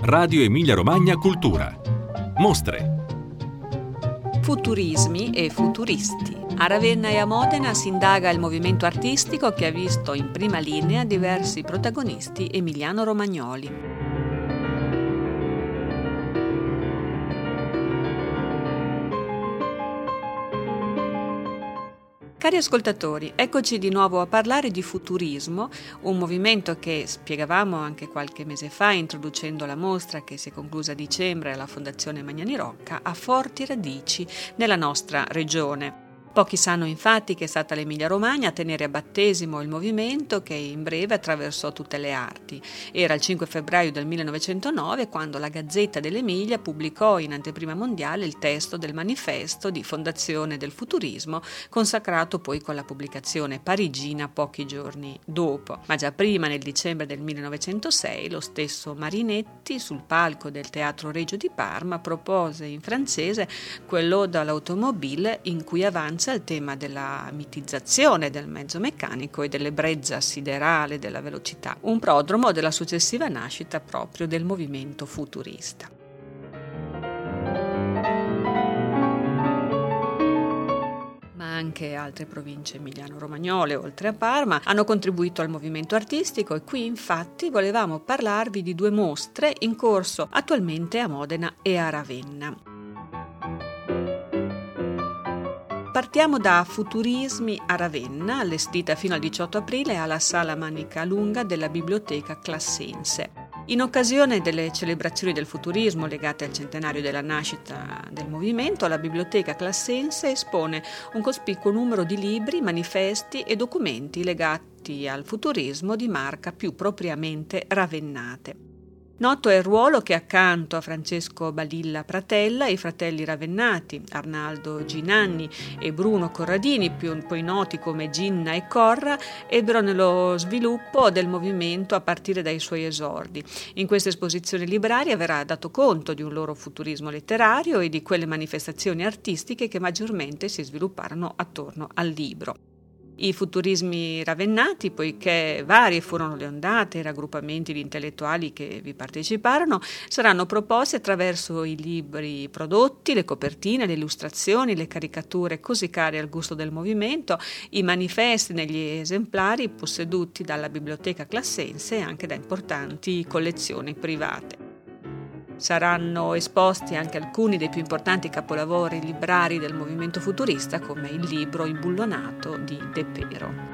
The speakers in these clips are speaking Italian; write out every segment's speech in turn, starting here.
Radio Emilia Romagna Cultura. Mostre. Futurismi e futuristi. A Ravenna e a Modena si indaga il movimento artistico che ha visto in prima linea diversi protagonisti emiliano-romagnoli. Cari ascoltatori, eccoci di nuovo a parlare di futurismo, un movimento che spiegavamo anche qualche mese fa introducendo la mostra che si è conclusa a dicembre alla Fondazione Magnani Rocca, ha forti radici nella nostra regione. Pochi sanno infatti che è stata l'Emilia-Romagna a tenere a battesimo il movimento che in breve attraversò tutte le arti. Era il 5 febbraio del 1909 quando la Gazzetta dell'Emilia pubblicò in anteprima mondiale il testo del manifesto di fondazione del futurismo, consacrato poi con la pubblicazione parigina pochi giorni dopo. Ma già prima, nel dicembre del 1906, lo stesso Marinetti, sul palco del Teatro Regio di Parma, propose in francese quell'Ode all'automobile in cui avanza il tema della mitizzazione del mezzo meccanico e dell'ebbrezza siderale della velocità, un prodromo della successiva nascita proprio del movimento futurista. Ma anche altre province emiliano-romagnole, oltre a Parma, hanno contribuito al movimento artistico e qui infatti volevamo parlarvi di due mostre in corso attualmente a Modena e a Ravenna. Partiamo da Futurismi a Ravenna, allestita fino al 18 aprile alla Sala Manica Lunga della Biblioteca Classense. In occasione delle celebrazioni del futurismo legate al centenario della nascita del movimento, la Biblioteca Classense espone un cospicuo numero di libri, manifesti e documenti legati al futurismo di marca più propriamente ravennate. Noto è il ruolo che accanto a Francesco Balilla Pratella i fratelli ravennati, Arnaldo Ginanni e Bruno Corradini, poi noti come Ginna e Corra, ebbero nello sviluppo del movimento a partire dai suoi esordi. In questa esposizione libraria verrà dato conto di un loro futurismo letterario e di quelle manifestazioni artistiche che maggiormente si svilupparono attorno al libro. I futurismi ravennati, poiché varie furono le ondate e i raggruppamenti di intellettuali che vi parteciparono, saranno proposti attraverso i libri prodotti, le copertine, le illustrazioni, le caricature così care al gusto del movimento, i manifesti negli esemplari posseduti dalla Biblioteca Classense e anche da importanti collezioni private. Saranno esposti anche alcuni dei più importanti capolavori librari del movimento futurista, come il libro Imbullonato di De Pero.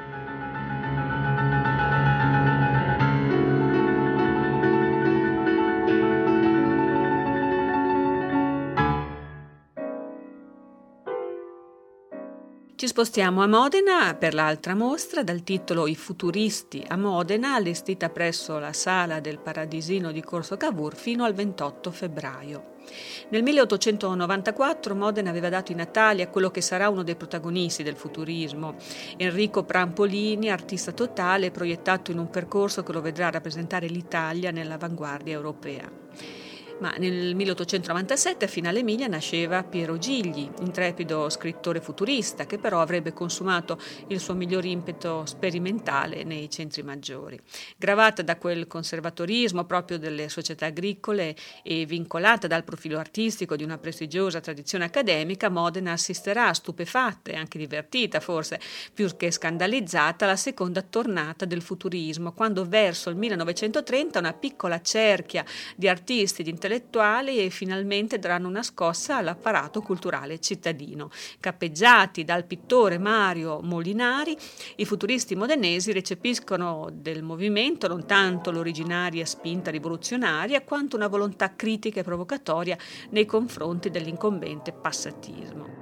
Ci spostiamo a Modena per l'altra mostra dal titolo I futuristi a Modena, allestita presso la Sala del Paradisino di Corso Cavour fino al 28 febbraio. Nel 1894 Modena aveva dato i natali a quello che sarà uno dei protagonisti del futurismo, Enrico Prampolini, artista totale proiettato in un percorso che lo vedrà rappresentare l'Italia nell'avanguardia europea. Ma nel 1897 a Finale Emilia nasceva Piero Gigli, intrepido scrittore futurista che però avrebbe consumato il suo miglior impeto sperimentale nei centri maggiori. Gravata da quel conservatorismo proprio delle società agricole e vincolata dal profilo artistico di una prestigiosa tradizione accademica, Modena assisterà stupefatta e anche divertita, forse più che scandalizzata, alla seconda tornata del futurismo, quando verso il 1930 una piccola cerchia di artisti di intellettuali e finalmente daranno una scossa all'apparato culturale cittadino. Cappeggiati dal pittore Mario Molinari, i futuristi modenesi recepiscono del movimento non tanto l'originaria spinta rivoluzionaria quanto una volontà critica e provocatoria nei confronti dell'incombente passatismo.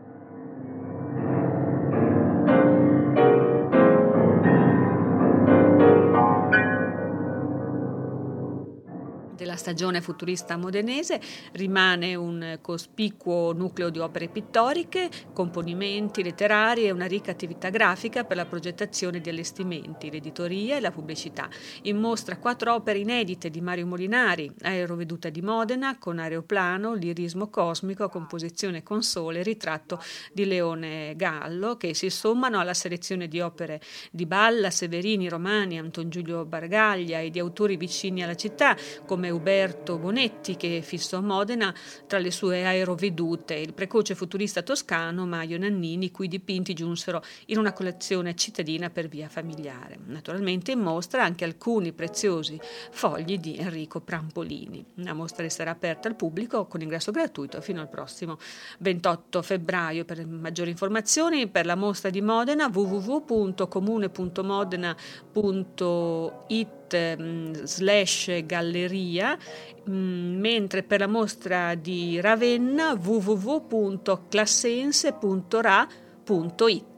Della stagione futurista modenese rimane un cospicuo nucleo di opere pittoriche, componimenti letterari e una ricca attività grafica per la progettazione di allestimenti, l'editoria e la pubblicità. In mostra 4 opere inedite di Mario Molinari: Aeroveduta di Modena con aeroplano, lirismo cosmico, composizione con sole, ritratto di Leone Gallo, che si sommano alla selezione di opere di Balla, Severini, Romani, Anton Giulio Bargaglia e di autori vicini alla città come Roberto Bonetti, che fissò Modena tra le sue aerovedute, il precoce futurista toscano Maio Nannini, i cui dipinti giunsero in una collezione cittadina per via familiare. Naturalmente in mostra anche alcuni preziosi fogli di Enrico Prampolini. La mostra resterà aperta al pubblico con ingresso gratuito fino al prossimo 28 febbraio. Per maggiori informazioni per la mostra di Modena www.comune.modena.it/galleria, mentre per la mostra di Ravenna www.classense.ra.it.